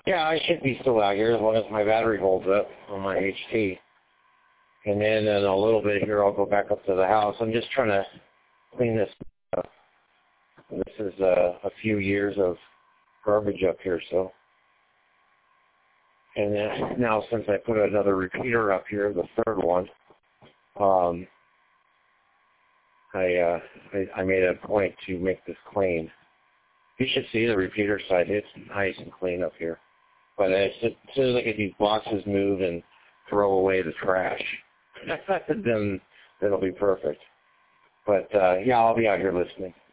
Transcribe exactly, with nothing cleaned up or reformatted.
Yeah, I should be still out here as long as my battery holds up on my H T. And then in a little bit here, I'll go back up to the house. I'm just trying to clean this up. This is uh, a few years of garbage up here, so. And then now since I put another repeater up here, the third one, um, I, uh, I I made a point to make this clean. You should see the repeater side. It's nice and clean up here. But as soon as I get these boxes moved and throw away the trash, then it'll be perfect. But, uh, yeah, I'll be out here listening.